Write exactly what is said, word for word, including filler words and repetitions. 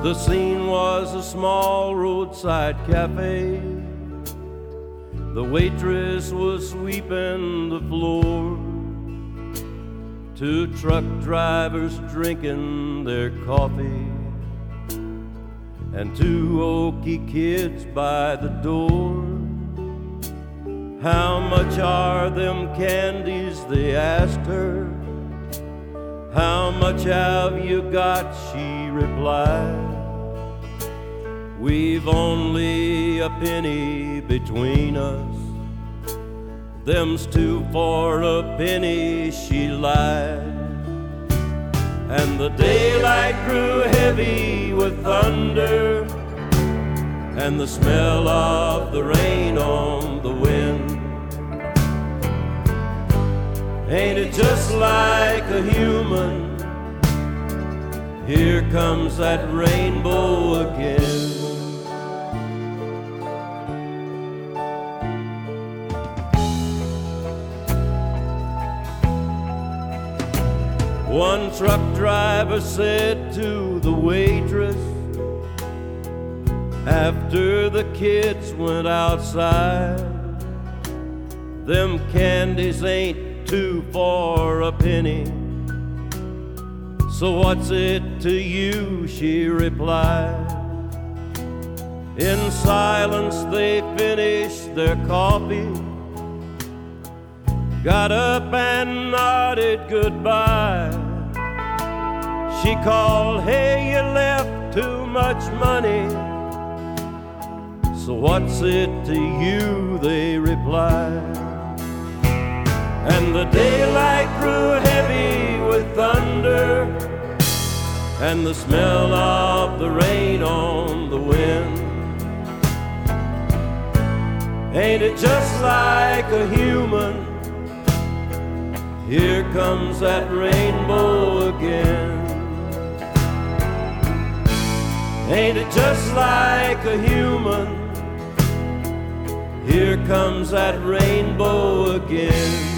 The scene was a small roadside cafe. The waitress was sweeping the floor. Two truck drivers drinking their coffee, and two oaky kids by the door. How much are them candies, they asked her. How much have you got, she replied. We've only a penny between us. Them's two for a penny, she lied. And the daylight grew heavy with thunder, and the smell of the rain on the wind. Ain't it just like a human? Here comes that rainbow again. One truck driver said to the waitress, after the kids went outside, them candies ain't two for a penny. So what's it to you, she replied. In silence they finished their coffee, got up and nodded goodbye. She called, hey, you left too much money. So what's it to you, they replied. And the daylight grew heavy with thunder, and the smell of the rain on the wind. Ain't it just like a human? Here comes that rainbow again. Ain't it just like a human? Here comes that rainbow again.